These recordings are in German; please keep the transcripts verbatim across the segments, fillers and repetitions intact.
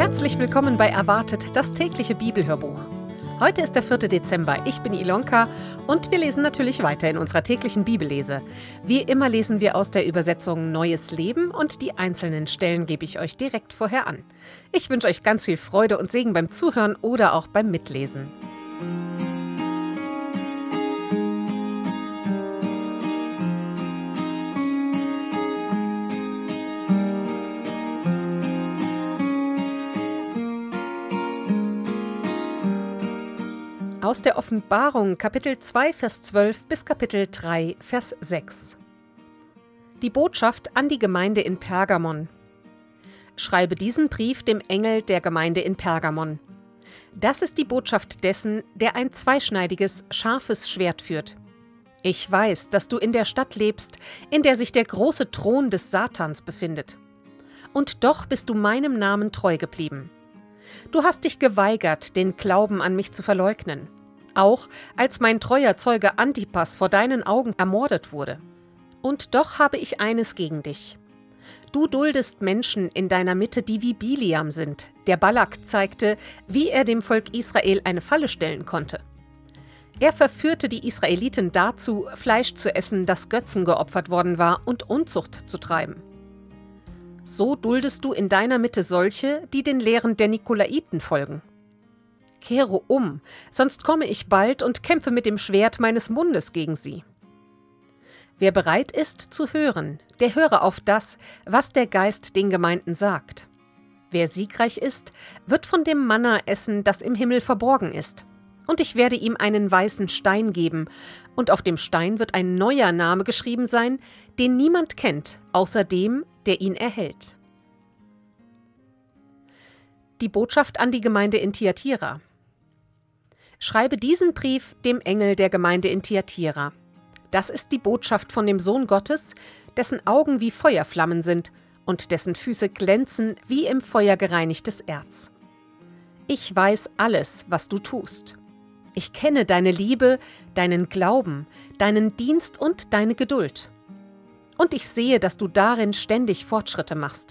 Herzlich willkommen bei Erwartet, das tägliche Bibelhörbuch. Heute ist der vierte Dezember, ich bin Ilonka und wir lesen natürlich weiter in unserer täglichen Bibellese. Wie immer lesen wir aus der Übersetzung Neues Leben und die einzelnen Stellen gebe ich euch direkt vorher an. Ich wünsche euch ganz viel Freude und Segen beim Zuhören oder auch beim Mitlesen. Aus der Offenbarung, Kapitel zwei, Vers zwölf bis Kapitel drei, Vers sechs. Die Botschaft an die Gemeinde in Pergamon. Schreibe diesen Brief dem Engel der Gemeinde in Pergamon. Das ist die Botschaft dessen, der ein zweischneidiges, scharfes Schwert führt. Ich weiß, dass du in der Stadt lebst, in der sich der große Thron des Satans befindet. Und doch bist du meinem Namen treu geblieben. Du hast dich geweigert, den Glauben an mich zu verleugnen. Auch als mein treuer Zeuge Antipas vor deinen Augen ermordet wurde. Und doch habe ich eines gegen dich. Du duldest Menschen in deiner Mitte, die wie Biliam sind, der Balak zeigte, wie er dem Volk Israel eine Falle stellen konnte. Er verführte die Israeliten dazu, Fleisch zu essen, das Götzen geopfert worden war, und Unzucht zu treiben. So duldest du in deiner Mitte solche, die den Lehren der Nikolaiten folgen. Kehre um, sonst komme ich bald und kämpfe mit dem Schwert meines Mundes gegen sie. Wer bereit ist zu hören, der höre auf das, was der Geist den Gemeinden sagt. Wer siegreich ist, wird von dem Manna essen, das im Himmel verborgen ist. Und ich werde ihm einen weißen Stein geben, und auf dem Stein wird ein neuer Name geschrieben sein, den niemand kennt, außer dem, der ihn erhält. Die Botschaft an die Gemeinde in Thyatira. Schreibe diesen Brief dem Engel der Gemeinde in Thyatira. Das ist die Botschaft von dem Sohn Gottes, dessen Augen wie Feuerflammen sind und dessen Füße glänzen wie im Feuer gereinigtes Erz. Ich weiß alles, was du tust. Ich kenne deine Liebe, deinen Glauben, deinen Dienst und deine Geduld. Und ich sehe, dass du darin ständig Fortschritte machst.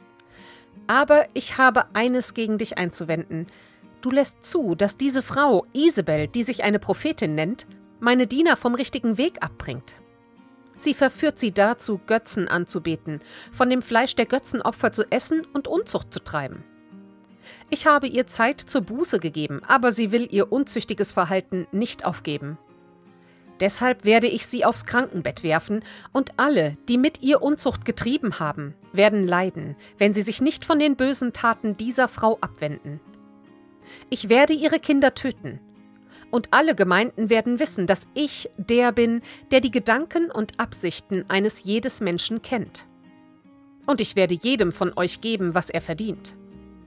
Aber ich habe eines gegen dich einzuwenden. Du lässt zu, dass diese Frau, Isabel, die sich eine Prophetin nennt, meine Diener vom richtigen Weg abbringt. Sie verführt sie dazu, Götzen anzubeten, von dem Fleisch der Götzenopfer zu essen und Unzucht zu treiben. Ich habe ihr Zeit zur Buße gegeben, aber sie will ihr unzüchtiges Verhalten nicht aufgeben. Deshalb werde ich sie aufs Krankenbett werfen, und alle, die mit ihr Unzucht getrieben haben, werden leiden, wenn sie sich nicht von den bösen Taten dieser Frau abwenden. Ich werde ihre Kinder töten, und alle Gemeinden werden wissen, dass ich der bin, der die Gedanken und Absichten eines jedes Menschen kennt. Und ich werde jedem von euch geben, was er verdient.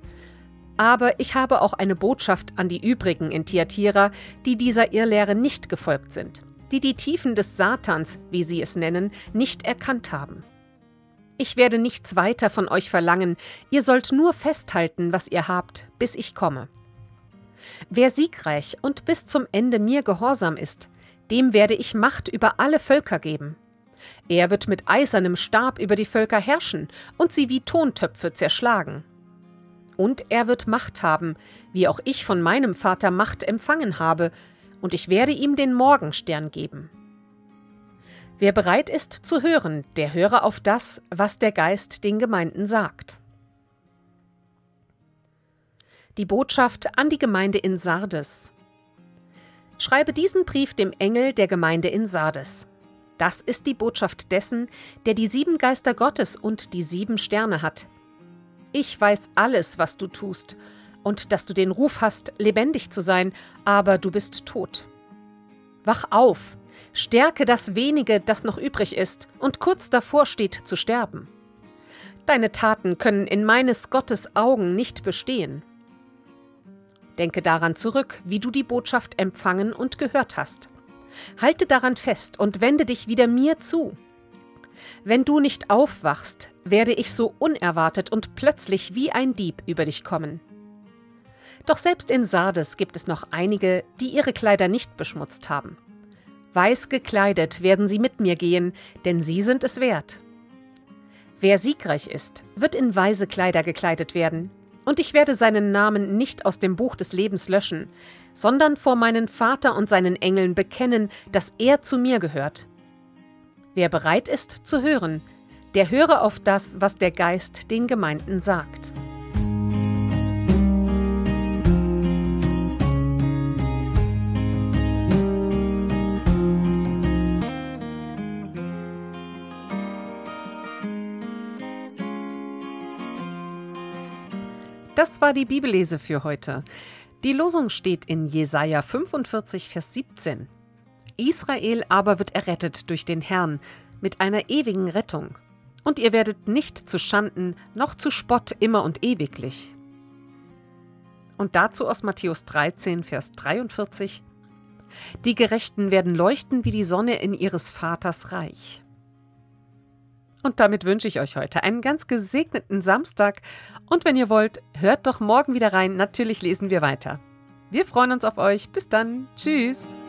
Aber ich habe auch eine Botschaft an die übrigen in Thyatira, die dieser Irrlehre nicht gefolgt sind, die die Tiefen des Satans, wie sie es nennen, nicht erkannt haben. Ich werde nichts weiter von euch verlangen, ihr sollt nur festhalten, was ihr habt, bis ich komme. Wer siegreich und bis zum Ende mir gehorsam ist, dem werde ich Macht über alle Völker geben. Er wird mit eisernem Stab über die Völker herrschen und sie wie Tontöpfe zerschlagen. Und er wird Macht haben, wie auch ich von meinem Vater Macht empfangen habe, und ich werde ihm den Morgenstern geben. Wer bereit ist zu hören, der höre auf das, was der Geist den Gemeinden sagt. Die Botschaft an die Gemeinde in Sardes. Schreibe diesen Brief dem Engel der Gemeinde in Sardes. Das ist die Botschaft dessen, der die sieben Geister Gottes und die sieben Sterne hat. Ich weiß alles, was du tust, und dass du den Ruf hast, lebendig zu sein, aber du bist tot. Wach auf, stärke das wenige, das noch übrig ist und kurz davor steht zu sterben. Deine Taten können in meines Gottes Augen nicht bestehen. Denke daran zurück, wie du die Botschaft empfangen und gehört hast. Halte daran fest und wende dich wieder mir zu. Wenn du nicht aufwachst, werde ich so unerwartet und plötzlich wie ein Dieb über dich kommen. Doch selbst in Sardes gibt es noch einige, die ihre Kleider nicht beschmutzt haben. Weiß gekleidet werden sie mit mir gehen, denn sie sind es wert. Wer siegreich ist, wird in weiße Kleider gekleidet werden, Und ich werde seinen Namen nicht aus dem Buch des Lebens löschen, sondern vor meinen Vater und seinen Engeln bekennen, dass er zu mir gehört. Wer bereit ist zu hören, der höre auf das, was der Geist den Gemeinden sagt. Das war die Bibellese für heute. Die Losung steht in Jesaja fünfundvierzig, Vers siebzehn. Israel aber wird errettet durch den Herrn mit einer ewigen Rettung. Und ihr werdet nicht zu Schanden noch zu Spott immer und ewiglich. Und dazu aus Matthäus dreizehn, Vers dreiundvierzig. Die Gerechten werden leuchten wie die Sonne in ihres Vaters Reich. Und damit wünsche ich euch heute einen ganz gesegneten Samstag. Und wenn ihr wollt, hört doch morgen wieder rein. Natürlich lesen wir weiter. Wir freuen uns auf euch. Bis dann. Tschüss.